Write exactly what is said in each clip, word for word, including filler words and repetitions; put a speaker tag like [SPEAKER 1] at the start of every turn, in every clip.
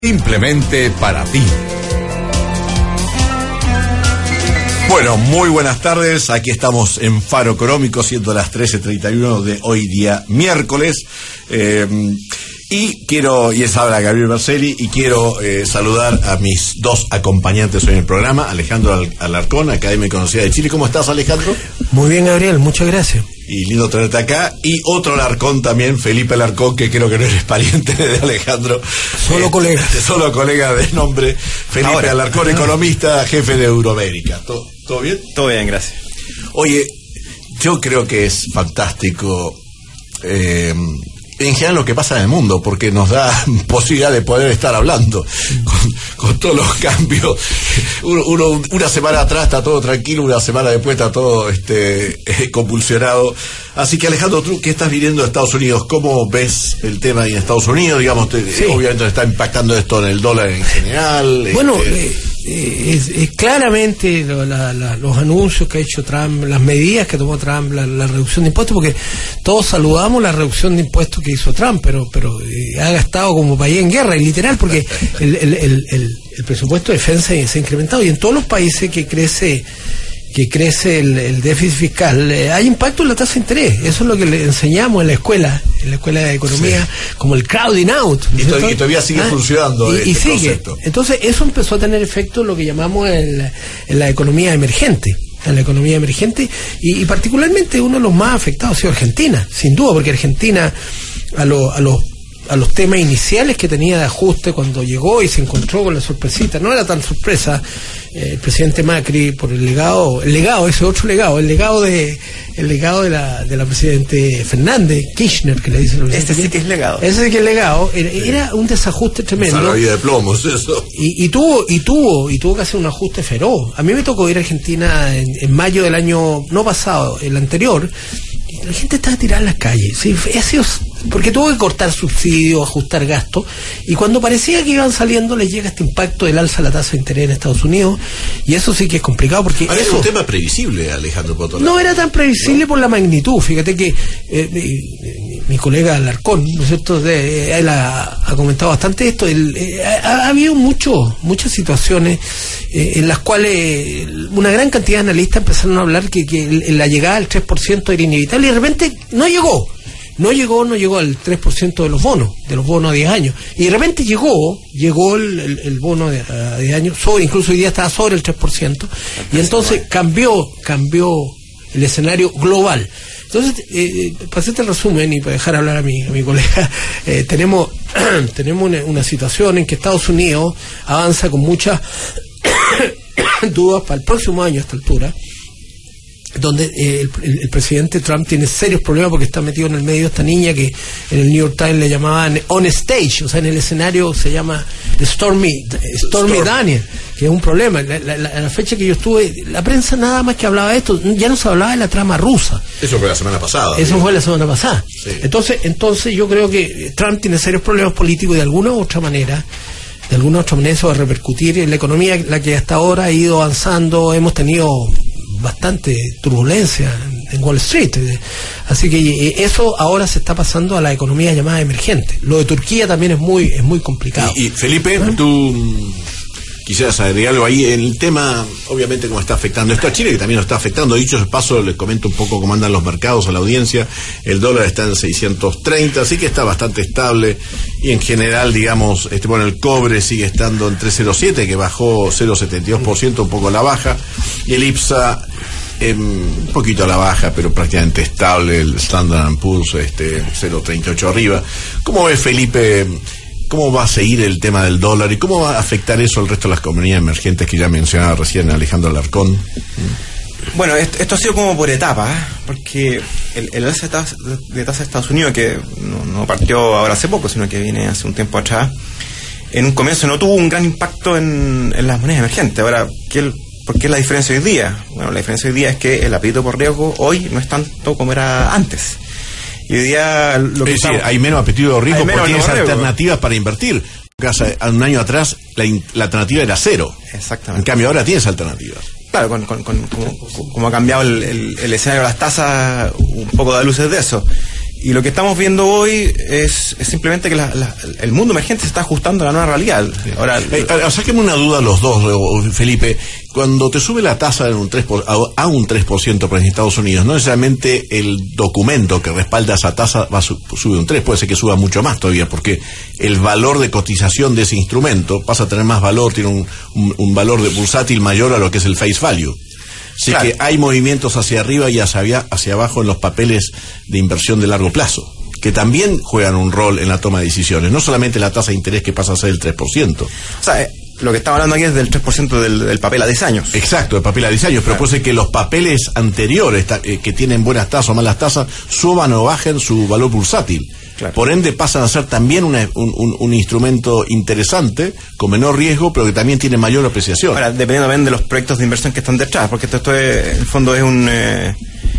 [SPEAKER 1] Simplemente para ti. Bueno, muy buenas tardes. Aquí estamos en Faro Económico, siendo las trece treinta y uno de hoy día miércoles. Eh, y quiero, y es ahora Gabriel Berselli, y quiero eh, saludar a mis dos acompañantes hoy en el programa, Alejandro Al- Alarcón, académico conocida de Chile. ¿Cómo estás, Alejandro?
[SPEAKER 2] Muy bien, Gabriel, muchas gracias.
[SPEAKER 1] Y lindo tenerte acá. Y otro Alarcón también, Felipe Alarcón, que creo que no eres pariente de Alejandro.
[SPEAKER 2] Solo
[SPEAKER 1] eh,
[SPEAKER 2] colega.
[SPEAKER 1] Solo colega de nombre. Felipe
[SPEAKER 3] Ahora,
[SPEAKER 1] Alarcón,
[SPEAKER 3] ahora.
[SPEAKER 1] economista, jefe de Euroamérica. ¿Todo, ¿Todo bien?
[SPEAKER 3] Todo bien, gracias.
[SPEAKER 1] Oye, yo creo que es fantástico eh, en general lo que pasa en el mundo, porque nos da posibilidad de poder estar hablando con, con todos los cambios. Uno, uno, una semana atrás está todo tranquilo, una semana después está todo este eh, convulsionado. Así que, Alejandro, tú que estás viniendo de Estados Unidos, ¿cómo ves el tema ahí en Estados Unidos? Digamos, te,
[SPEAKER 2] Sí.
[SPEAKER 1] obviamente está impactando esto en el dólar en general.
[SPEAKER 2] Bueno,
[SPEAKER 1] este,
[SPEAKER 2] eh, eh, es, es claramente lo- la- la- los anuncios que ha hecho Trump, las medidas que tomó Trump, la, la reducción de impuestos, porque todos saludamos la reducción de impuestos que hizo Trump, pero pero eh, ha gastado como país en guerra, y literal, porque el, el, el, el, el presupuesto de defensa se ha incrementado, y en todos los países que crece que crece el, el déficit fiscal, eh, hay impacto en la tasa de interés. Eso es lo que le enseñamos en la escuela, en la escuela de economía, sí, como el crowding out. ¿no
[SPEAKER 1] Y,
[SPEAKER 2] es
[SPEAKER 1] to-
[SPEAKER 2] cierto?
[SPEAKER 1] y todavía sigue
[SPEAKER 2] Ah,
[SPEAKER 1] funcionando
[SPEAKER 2] y,
[SPEAKER 1] este
[SPEAKER 2] y sigue.
[SPEAKER 1] concepto.
[SPEAKER 2] Entonces eso empezó a tener efecto en lo que llamamos el, en la economía emergente, en la economía emergente, y, y particularmente uno de los más afectados ha sido Argentina, sin duda, porque Argentina a, lo, a los a los temas iniciales que tenía de ajuste cuando llegó y se encontró con la sorpresita, no era tan sorpresa, eh, el presidente Macri, por el legado, el legado, ese otro legado, el legado de el legado de la de la presidente Fernández, Kirchner, que le dicen los
[SPEAKER 3] Este sí que es legado.
[SPEAKER 2] Ese sí que es legado, era, era un desajuste tremendo.
[SPEAKER 1] La vida de plomos, eso.
[SPEAKER 2] Y, y tuvo y tuvo y tuvo que hacer un ajuste feroz. A mí me tocó ir a Argentina en, en mayo del año no pasado, el anterior. Y la gente estaba tirada en las calles. Sí, fue- ha sido- porque tuvo que cortar subsidios, ajustar gastos, y cuando parecía que iban saliendo les llega este impacto del alza de la tasa de interés en Estados Unidos, y eso sí que es complicado, porque
[SPEAKER 1] Ahora, es
[SPEAKER 2] eso
[SPEAKER 1] un tema previsible, Alejandro, por otro lado.
[SPEAKER 2] no era tan previsible por la magnitud. Fíjate que eh, mi, mi- mi colega Alarcón, ¿no es cierto?, de, él ha, ha comentado bastante esto. Él, eh, ha, ha habido mucho, muchas situaciones eh, en las cuales una gran cantidad de analistas empezaron a hablar que, que el- la llegada del tres por ciento era inevitable, y de repente no llegó. No llegó, no llegó al tres por ciento de los bonos, de los bonos a diez años. Y de repente llegó, llegó el, el, el bono de, a diez años, sobre, incluso hoy día estaba sobre el tres por ciento, y entonces cambió, cambió el escenario global. Entonces, eh, para hacerte el resumen y para dejar hablar a mi, a mi colega, eh, tenemos, tenemos una, una situación en que Estados Unidos avanza con muchas dudas para el próximo año a esta altura, donde eh, el, el- el presidente Trump tiene serios problemas porque está metido en el medio de esta niña que en el New York Times le llamaban on stage, o sea, en el escenario se llama Stormy, Stormy
[SPEAKER 1] Storm.
[SPEAKER 2] Daniels, que es un problema. La, la- la- la fecha que yo estuve, la prensa nada más que hablaba de esto, ya no se hablaba de la trama rusa.
[SPEAKER 1] Eso fue la semana pasada.
[SPEAKER 2] Eso
[SPEAKER 1] digo.
[SPEAKER 2] fue la semana pasada.
[SPEAKER 1] Sí.
[SPEAKER 2] Entonces, entonces yo creo que Trump tiene serios problemas políticos, y de alguna u otra manera, de alguna u otra manera eso va a repercutir en la economía, la que hasta ahora ha ido avanzando. Hemos tenido bastante turbulencia en- en Wall Street. Eh, Así que eh, eso ahora se está pasando a la economía llamada emergente. Lo de Turquía también es muy, es muy complicado.
[SPEAKER 1] Y, y, Felipe, tú mm, quisieras agregar algo ahí en el tema, obviamente, cómo está afectando esto a Chile, que también nos está afectando. Dicho de paso, les comento un poco cómo andan los mercados a la audiencia. El dólar está en seiscientos treinta, así que está bastante estable. Y en general, digamos, este bueno, el cobre sigue estando en tres cero siete, que bajó cero coma setenta y dos por ciento, un poco a la baja. Y el IPSA, eh, un poquito a la baja, pero prácticamente estable. El Standard and Poor's, este, cero coma treinta y ocho arriba. ¿Cómo ves, Felipe? ¿Cómo va a seguir el tema del dólar y cómo va a afectar eso al resto de las economías emergentes que ya mencionaba recién Alejandro Alarcón?
[SPEAKER 3] Bueno, esto, esto ha sido como por etapas, ¿eh? Porque el, el alza de tasa, de tasa de Estados Unidos, que no, no partió ahora hace poco, sino que viene hace un tiempo atrás, en un comienzo no tuvo un gran impacto en, en las monedas emergentes. Ahora, ¿qué el, ¿por qué la diferencia hoy día? Bueno, la diferencia hoy día es que el apetito por riesgo hoy no es tanto como era antes. Y hoy día lo que
[SPEAKER 1] Es decir,
[SPEAKER 3] estamos-
[SPEAKER 1] hay menos apetito de riesgo
[SPEAKER 3] Hay menos
[SPEAKER 1] porque tienes
[SPEAKER 3] riesgo.
[SPEAKER 1] alternativas para invertir. Porque hace un año atrás la, in- la alternativa era cero.
[SPEAKER 3] Exactamente.
[SPEAKER 1] En cambio ahora tienes alternativas.
[SPEAKER 3] Claro, con, con, con, como, como ha cambiado el, el, el escenario de las tasas, un poco da luces de eso. Y lo que estamos viendo hoy es, es simplemente que la, la, el mundo emergente se está ajustando a la nueva realidad. Ahora,
[SPEAKER 1] eh, sáquenme una duda los dos, Felipe. Cuando te sube la tasa en un tres por, a un tres por ciento para Estados Unidos, no necesariamente el documento que respalda esa tasa va a su, sube un tres, puede ser que suba mucho más todavía, porque el valor de cotización de ese instrumento pasa a tener más valor, tiene un, un, un valor de bursátil mayor a lo que es el face value. Así claro. que hay movimientos hacia arriba y hacia, hacia abajo en los papeles de inversión de largo plazo, que también juegan un rol en la toma de decisiones, no solamente la tasa de interés que pasa a ser el tres por ciento.
[SPEAKER 3] O sea, lo que estamos hablando aquí es del tres por ciento del, del papel a diez años.
[SPEAKER 1] Exacto, el papel a diez años, pero claro. puede ser que los papeles anteriores, eh, que tienen buenas tasas o malas tasas, suban o bajen su valor bursátil. Claro. Por ende pasan a ser también una, un, un, un instrumento interesante, con menor riesgo, pero que también tiene mayor apreciación.
[SPEAKER 3] Ahora, dependiendo también de los proyectos de inversión que están detrás, porque esto, esto es, en el fondo es un... Eh,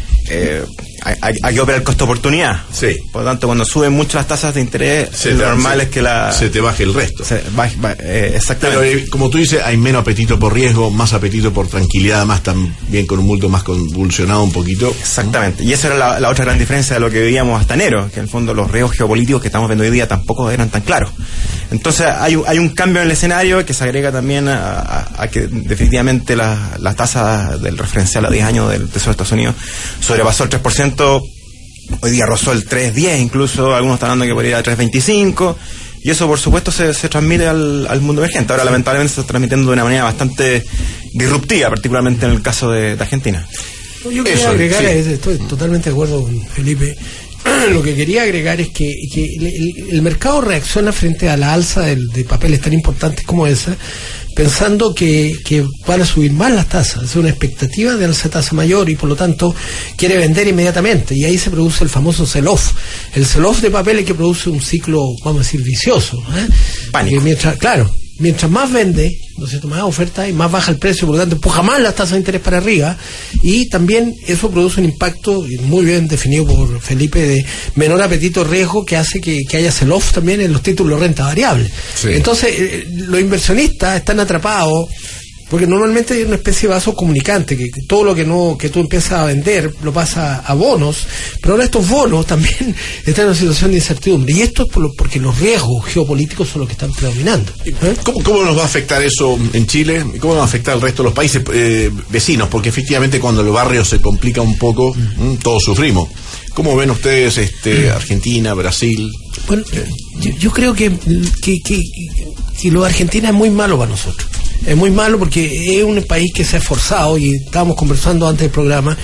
[SPEAKER 3] eh, hay, hay que operar el costo-oportunidad.
[SPEAKER 1] Sí.
[SPEAKER 3] Por lo tanto, cuando suben mucho las tasas de interés,
[SPEAKER 1] se
[SPEAKER 3] lo normal
[SPEAKER 1] se,
[SPEAKER 3] es que la...
[SPEAKER 1] se te baje el resto.
[SPEAKER 3] Se baje, baje, eh, exactamente.
[SPEAKER 1] Pero, eh, como tú dices, hay menos apetito por riesgo, más apetito por tranquilidad, más también con un multo más convulsionado un poquito.
[SPEAKER 3] Exactamente. Y esa era la, la otra gran diferencia de lo que veíamos hasta enero, que en el fondo los riesgos geopolíticos que estamos viendo hoy día tampoco eran tan claros. Entonces hay, hay un cambio en el escenario que se agrega también a, a, a que definitivamente la, la tasa del referencial a diez años del Tesoro de Estados Unidos sobrepasó el tres por ciento. Hoy día rozó el tres diez, incluso algunos están hablando que podría ir a tres veinticinco, y eso por supuesto se, se transmite al, al mundo emergente. Ahora lamentablemente se está transmitiendo de una manera bastante disruptiva, particularmente en el caso de, de Argentina.
[SPEAKER 2] Yo quería eso, agregar, sí. es, estoy totalmente de acuerdo con Felipe. Lo que quería agregar es que, que el, el mercado reacciona frente a la alza de, de papeles tan importantes como esa, pensando que, que van a subir más las tasas, es una expectativa de alza de tasa mayor y por lo tanto quiere vender inmediatamente, y ahí se produce el famoso sell-off, el sell-off de papeles que produce un ciclo, vamos a decir, vicioso, ¿eh?
[SPEAKER 3] Pánico.
[SPEAKER 2] Que mientras, claro, mientras más vende, ¿no es cierto?, más oferta y más baja el precio, por lo tanto empuja más las tasas de interés para arriba, y también eso produce un impacto muy bien definido por Felipe de menor apetito riesgo, que hace que, que haya sell-off también en los títulos de renta variable. Sí. Entonces eh, los inversionistas están atrapados porque normalmente hay una especie de vaso comunicante, que, que todo lo que no que tú empiezas a vender lo pasa a bonos, pero ahora estos bonos también están en una situación de incertidumbre, y esto es por lo, porque los riesgos geopolíticos son los que están predominando.
[SPEAKER 1] ¿Eh? ¿Cómo, ¿Cómo nos va a afectar eso en Chile? ¿Cómo nos va a afectar al resto de los países eh, vecinos? Porque efectivamente cuando el barrio se complica un poco, mm. todos sufrimos. ¿Cómo ven ustedes este, Argentina, Brasil?
[SPEAKER 2] Bueno, yo, yo creo que, que, que, que lo de Argentina es muy malo para nosotros. Es muy malo porque es un país que se ha esforzado, y estábamos conversando antes del programa.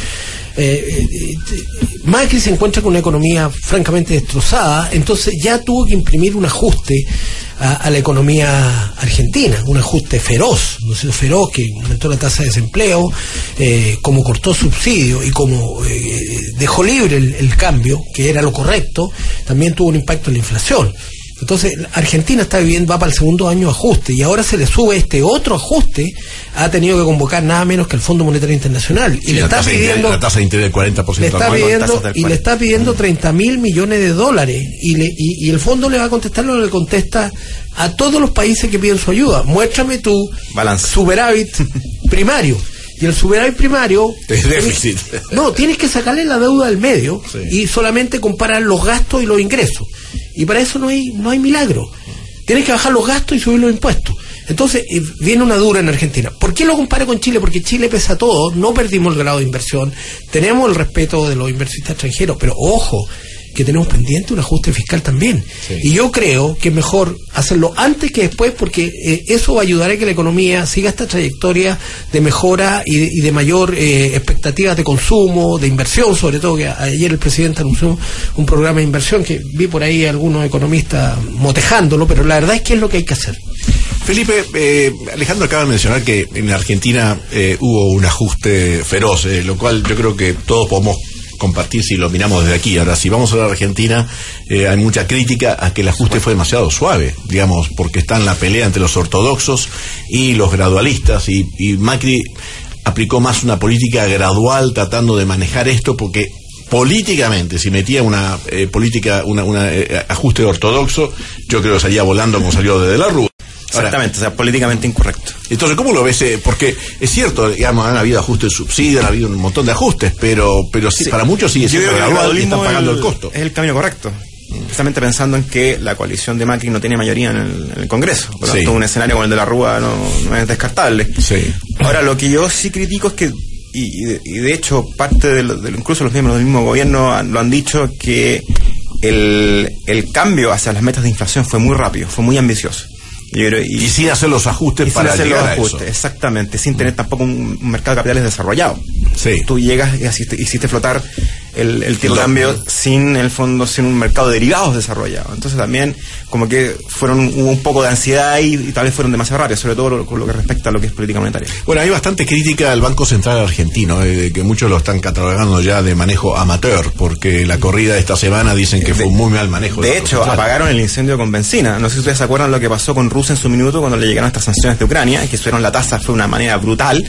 [SPEAKER 2] Eh, eh, Macri se encuentra con una economía francamente destrozada, entonces ya tuvo que imprimir un ajuste a, a la economía argentina, un ajuste feroz, no sé, feroz, que aumentó la tasa de desempleo, eh, como cortó subsidios y como eh, dejó libre el, el cambio, que era lo correcto, también tuvo un impacto en la inflación. Entonces Argentina está viviendo, va para el segundo año de ajuste, y ahora se le sube este otro ajuste. Ha tenido que convocar nada menos que el Fondo Monetario Internacional, y
[SPEAKER 1] sí,
[SPEAKER 2] le está pidiendo
[SPEAKER 1] la tasa de interés del cuarenta por ciento
[SPEAKER 2] le está
[SPEAKER 1] anual,
[SPEAKER 2] pidiendo, y le está pidiendo treinta mil millones de dólares, y, le, y, y el fondo le va a contestar lo que le contesta a todos los países que piden su ayuda: muéstrame tu
[SPEAKER 3] balance,
[SPEAKER 2] superávit primario. Y el superávit primario
[SPEAKER 1] es déficit.
[SPEAKER 2] Tienes, no, tienes que sacarle la deuda del medio, sí. y solamente comparar los gastos y los ingresos. Y para eso no hay no hay milagro. Tienes que bajar los gastos y subir los impuestos. Entonces eh, viene una dura en Argentina. ¿Por qué lo comparo con Chile? Porque Chile, pese a todo, no perdimos el grado de inversión, tenemos el respeto de los inversionistas extranjeros, pero ojo, que tenemos pendiente un ajuste fiscal también. Sí. Y yo creo que es mejor hacerlo antes que después, porque eh, eso va a ayudar a que la economía siga esta trayectoria de mejora y de, y de mayor eh, expectativas de consumo, de inversión, sobre todo, que ayer el presidente anunció un programa de inversión que vi por ahí algunos economistas motejándolo, pero la verdad es que es lo que hay que hacer.
[SPEAKER 1] Felipe, eh, Alejandro acaba de mencionar que en Argentina eh, hubo un ajuste feroz, eh, lo cual yo creo que todos podemos compartir si lo miramos desde aquí. Ahora, si vamos a la Argentina, eh, hay mucha crítica a que el ajuste fue demasiado suave, digamos, porque está en la pelea entre los ortodoxos y los gradualistas, y, y Macri aplicó más una política gradual tratando de manejar esto, porque políticamente, si metía una eh, política, una, una eh, ajuste ortodoxo, yo creo que salía volando como salió desde la Rúa.
[SPEAKER 3] Exactamente, Ahora, o sea, políticamente incorrecto.
[SPEAKER 1] Entonces, ¿cómo lo ves? Porque es cierto, digamos, han habido ajustes de subsidios, han habido un montón de ajustes, pero pero sí, sí. para muchos sigue siendo gradual y están pagando el, el costo.
[SPEAKER 3] Es el camino correcto. Precisamente pensando en que la coalición de Macri no tiene mayoría en el, en el Congreso. Por lo tanto, sí. un escenario como el de la Rúa no, no es descartable.
[SPEAKER 1] Sí.
[SPEAKER 3] Ahora, lo que yo sí critico es que, y, y, de, y de hecho, parte de, lo, de incluso los miembros del mismo gobierno han, lo han dicho, que el, el cambio hacia las metas de inflación fue muy rápido, fue muy ambicioso.
[SPEAKER 1] Y, y, y sin hacer los ajustes para
[SPEAKER 3] hacer
[SPEAKER 1] llegar
[SPEAKER 3] los ajustes,
[SPEAKER 1] a eso.
[SPEAKER 3] Exactamente, sin tener tampoco un, un mercado de capitales desarrollado.
[SPEAKER 1] Sí.
[SPEAKER 3] Tú llegas y hiciste, hiciste flotar el, el tipo de cambio sin, en el fondo, sin un mercado de derivados desarrollado. Entonces también como que fueron hubo un poco de ansiedad y, y tal vez fueron demasiado rápidos, sobre todo con lo, lo que respecta a lo que es política monetaria.
[SPEAKER 1] Bueno, hay bastante crítica al Banco Central argentino, eh, que muchos lo están catalogando ya de manejo amateur, porque la corrida de esta semana dicen que fue un muy mal manejo.
[SPEAKER 3] De, de hecho, apagaron el incendio con benzina. No sé si ustedes se acuerdan lo que pasó con Rusia en su minuto cuando le llegaron estas sanciones de Ucrania, que subieron la tasa fue una manera brutal.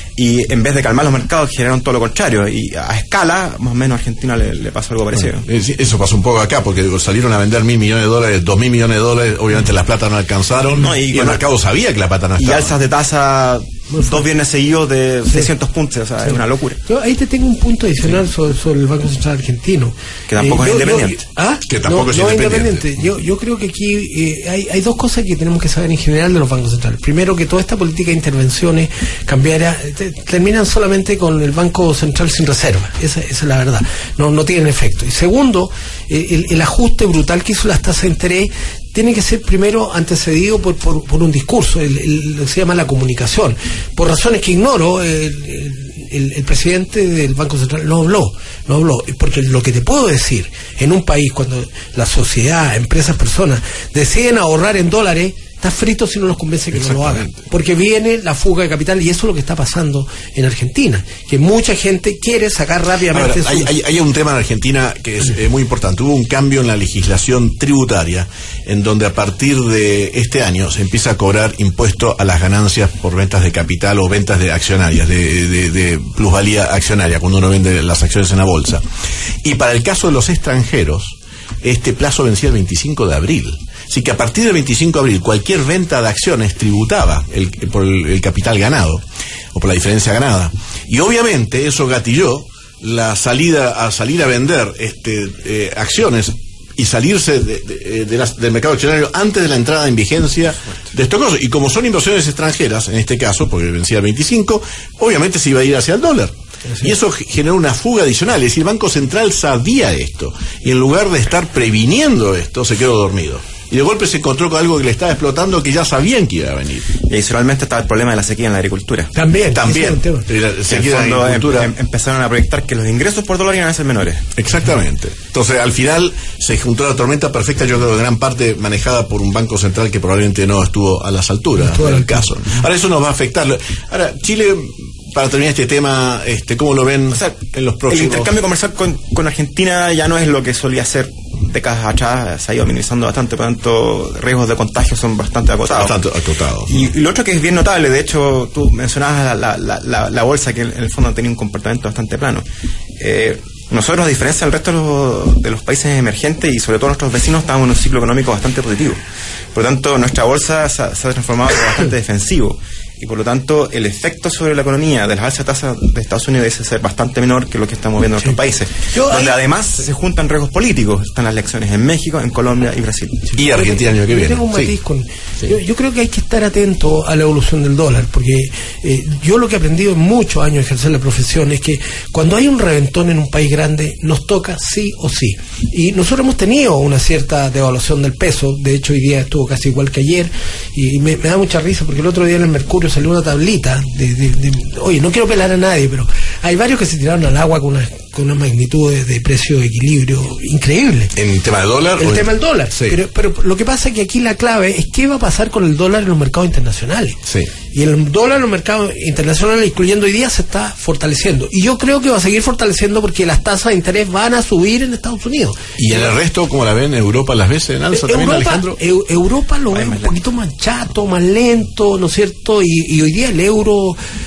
[SPEAKER 3] Y en vez de calmar los mercados generaron todo lo contrario, y a escala más o menos a Argentina le, le pasó algo parecido.
[SPEAKER 1] Bueno, eso pasó un poco acá, porque salieron a vender mil millones de dólares, dos mil millones de dólares, obviamente las plata no alcanzaron, no, y, y el mercado sabía que la plata no estaba.
[SPEAKER 3] Y alzas de tasa dos viernes seguidos de sí. seiscientos puntos, o sea, sí. es una locura.
[SPEAKER 2] Yo ahí te tengo un punto adicional sí. sobre, sobre el Banco Central Argentino.
[SPEAKER 3] Que tampoco eh, es yo, independiente.
[SPEAKER 2] Yo, ¿Ah?
[SPEAKER 1] Que tampoco
[SPEAKER 2] no,
[SPEAKER 1] es
[SPEAKER 2] no
[SPEAKER 1] independiente.
[SPEAKER 2] independiente. Yo, yo creo que aquí eh, hay, hay dos cosas que tenemos que saber en general de los bancos centrales. Primero, que toda esta política de intervenciones cambiará, te, terminan solamente con el Banco Central sin reserva. Esa, esa es la verdad. No, no tienen efecto. Y segundo, eh, el, el ajuste brutal que hizo las tasas de interés tiene que ser primero antecedido por, por, por un discurso, el, el, lo que se llama la comunicación. Por razones que ignoro, el, el, el presidente del Banco Central no habló, no habló, porque lo que te puedo decir, en un país cuando la sociedad, empresas, personas deciden ahorrar en dólares, está frito si no los convence que no lo hagan, porque viene la fuga de capital y eso es lo que está pasando en Argentina, que mucha gente quiere sacar rápidamente.
[SPEAKER 1] Ahora, hay, hay, hay un tema en Argentina que es eh, muy importante. Hubo un cambio en la legislación tributaria en donde a partir de este año se empieza a cobrar impuesto a las ganancias por ventas de capital o ventas de accionarias, de, de, de plusvalía accionaria, cuando uno vende las acciones en la bolsa. Y para el caso de los extranjeros, este plazo vencía el veinticinco de abril. Así que a partir del veinticinco de abril cualquier venta de acciones tributaba el, por el, el capital ganado o por la diferencia ganada. Y obviamente eso gatilló la salida a salir a vender este eh, acciones y salirse de, de, de las, del mercado accionario antes de la entrada en vigencia de estos cosas. Y como son inversiones extranjeras, en este caso, porque vencía el veinticinco, obviamente se iba a ir hacia el dólar. Sí. Y eso generó una fuga adicional. Es decir, el Banco Central sabía esto y en lugar de estar previniendo esto, se quedó dormido. Y de golpe se encontró con algo que le estaba explotando, que ya sabían que iba a venir.
[SPEAKER 3] Y adicionalmente estaba el problema de la sequía en la agricultura.
[SPEAKER 2] También,
[SPEAKER 1] también. La sequía en la agricultura.
[SPEAKER 3] Em, empezaron a proyectar que los ingresos por dólar iban a ser menores.
[SPEAKER 1] Exactamente. Entonces, al final se juntó la tormenta perfecta, yo creo, de gran parte manejada por un Banco Central que probablemente no estuvo a las alturas no del caso. Ahora, eso nos va a afectar. Ahora, Chile, para terminar este tema, este, ¿cómo lo ven, o sea, en los próximos?
[SPEAKER 3] El intercambio comercial con, con Argentina ya no es lo que solía ser décadas atrás, se ha ido minimizando bastante, por lo tanto, riesgos de contagio son bastante acotados.
[SPEAKER 1] Bastante acotados.
[SPEAKER 3] Y, y lo otro que es bien notable, de hecho, tú mencionabas la, la, la, la bolsa, que en el fondo tenía un comportamiento bastante plano. Eh, nosotros, a diferencia del resto de los, de los países emergentes y sobre todo nuestros vecinos, estamos en un ciclo económico bastante positivo. Por lo tanto, nuestra bolsa se ha, se ha transformado en algo bastante defensivo. Y por lo tanto, el efecto sobre la economía de las alzas de tasas de Estados Unidos debe ser bastante menor que lo que estamos viendo en otros sí. países. Yo donde ahí... además se juntan riesgos políticos. Están las elecciones en México, en Colombia y Brasil.
[SPEAKER 1] Y Argentina el año que viene.
[SPEAKER 2] Yo tengo un matiz
[SPEAKER 1] sí.
[SPEAKER 2] con...
[SPEAKER 1] Sí.
[SPEAKER 2] Yo, yo creo que hay que estar atento a la evolución del dólar, porque eh, yo lo que he aprendido en muchos años de ejercer la profesión es que cuando hay un reventón en un país grande, nos toca sí o sí. Y nosotros hemos tenido una cierta devaluación del peso. De hecho, hoy día estuvo casi igual que ayer. Y me, me da mucha risa porque el otro día en el Mercurio salió una tablita De, de, de, oye, no quiero pelar a nadie, pero hay varios que se tiraron al agua con una, con una magnitud de, de precio de equilibrio increíble.
[SPEAKER 1] ¿En el tema del dólar?
[SPEAKER 2] El tema
[SPEAKER 1] en...
[SPEAKER 2] del dólar. Sí. Pero, pero lo que pasa es que aquí la clave es qué va a pasar con el dólar en los mercados internacionales.
[SPEAKER 1] Sí.
[SPEAKER 2] Y el dólar en los mercados internacionales, incluyendo hoy día, se está fortaleciendo. Y yo creo que va a seguir fortaleciendo porque las tasas de interés van a subir en Estados Unidos.
[SPEAKER 1] ¿Y en el resto, como la ven, Europa las ves en alza también,
[SPEAKER 2] Europa,
[SPEAKER 1] Alejandro?
[SPEAKER 2] Eu, Europa lo ve un poquito más chato, más lento, ¿no es cierto? Y, y hoy día el euro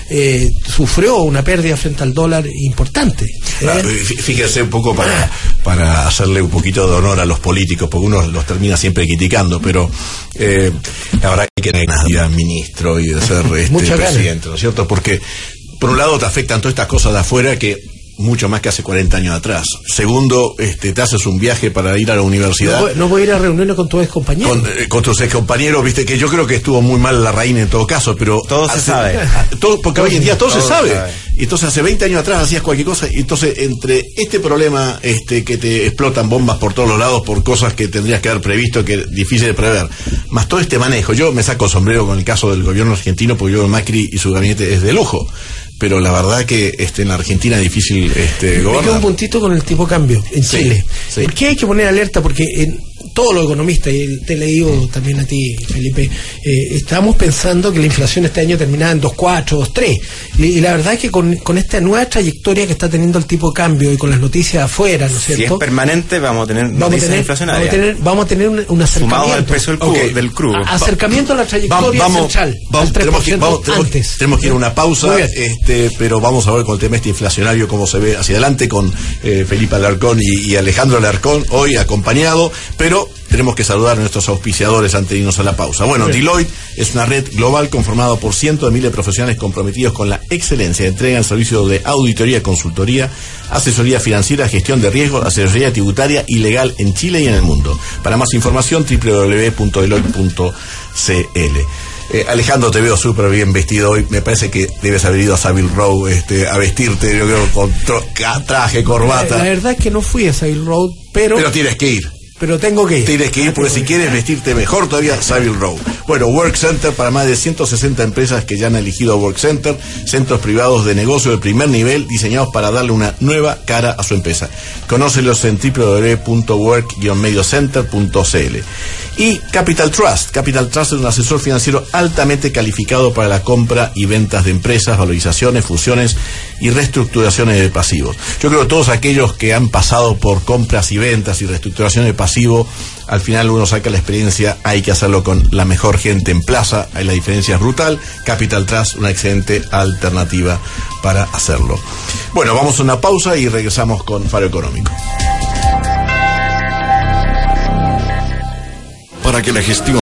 [SPEAKER 2] eh, sufrió una pérdida frente al dólar importante. ¿eh?
[SPEAKER 1] Ah, fíjese un poco para, para hacerle un poquito de honor a los políticos, porque uno los termina siempre criticando, pero eh, la verdad que no hay nada de ministro y de ser este, presidente, ¿no es cierto? Porque por un lado te afectan todas estas cosas de afuera que mucho más que hace cuarenta años atrás. Segundo, este, te haces un viaje para ir a la universidad.
[SPEAKER 2] No, no voy a ir a reuniones con tus ex compañeros.
[SPEAKER 1] Con, eh, con tus ex compañeros, viste, que yo creo que estuvo muy mal la reina en todo caso, pero...
[SPEAKER 3] Todo hace, se sabe.
[SPEAKER 1] Todo, porque todo hoy en día todo, todo se sabe.
[SPEAKER 3] sabe.
[SPEAKER 1] Y entonces hace veinte años atrás hacías cualquier cosa, y entonces entre este problema, este, que te explotan bombas por todos los lados por cosas que tendrías que haber previsto, que es difícil de prever, más todo este manejo. Yo me saco el sombrero con el caso del gobierno argentino, porque yo Macri y su gabinete es de lujo. Pero la verdad que este, en la Argentina es difícil este, gobernar.
[SPEAKER 2] Me quedo un puntito con el tipo cambio en sí, Chile. Sí. ¿Por qué hay que poner alerta? Porque en todos los economistas, y te he leído también a ti, Felipe, eh, estábamos pensando que la inflación este año terminaba en dos coma cuatro, dos coma tres. Y, y la verdad es que con, con esta nueva trayectoria que está teniendo el tipo de cambio y con las noticias afuera, ¿no es cierto?
[SPEAKER 3] Si es permanente, vamos a tener
[SPEAKER 2] vamos
[SPEAKER 3] noticias
[SPEAKER 2] a tener,
[SPEAKER 3] inflacionarias.
[SPEAKER 2] Vamos a tener, vamos a tener un, un acercamiento.
[SPEAKER 3] Sumado al precio del crudo. Okay. Del crudo.
[SPEAKER 2] A, acercamiento a la trayectoria
[SPEAKER 1] vamos,
[SPEAKER 2] central.
[SPEAKER 1] Vamos, tenemos, que, vamos tenemos,
[SPEAKER 2] antes.
[SPEAKER 1] tenemos que ir a una pausa, este, pero vamos a ver con el tema este inflacionario cómo se ve hacia adelante con eh, Felipe Alarcón y, y Alejandro Alarcón, hoy acompañado, pero tenemos que saludar a nuestros auspiciadores antes de irnos a la pausa. Bueno, Deloitte es una red global conformada por cientos de miles de profesionales comprometidos con la excelencia. Entregan servicios de auditoría, consultoría, asesoría financiera, gestión de riesgos, asesoría tributaria y legal en Chile y en el mundo. Para más información, doble u doble u doble u punto deloitte punto c l. Eh, Alejandro, te veo súper bien vestido hoy. Me parece que debes haber ido a Savile Row este, a vestirte, yo creo, con traje, corbata.
[SPEAKER 2] La, la verdad es que no fui a Savile Row, pero...
[SPEAKER 1] Pero tienes que ir.
[SPEAKER 2] Pero tengo que ir.
[SPEAKER 1] Tienes que ir porque si quieres vestirte mejor todavía, Savile Row. Bueno, Work Center para más de ciento sesenta empresas que ya han elegido Work Center, centros privados de negocio de primer nivel diseñados para darle una nueva cara a su empresa. Conócelos en doble u doble u doble u punto work guion medio center punto c l. Y Capital Trust. Capital Trust es un asesor financiero altamente calificado para la compra y ventas de empresas, valorizaciones, fusiones y reestructuraciones de pasivos. Yo creo que todos aquellos que han pasado por compras y ventas y reestructuraciones de pasivo, al final uno saca la experiencia, hay que hacerlo con la mejor gente en plaza, ahí la diferencia es brutal. Capital Trust, una excelente alternativa para hacerlo. Bueno, vamos a una pausa y regresamos con Faro Económico.
[SPEAKER 4] Para que la gestión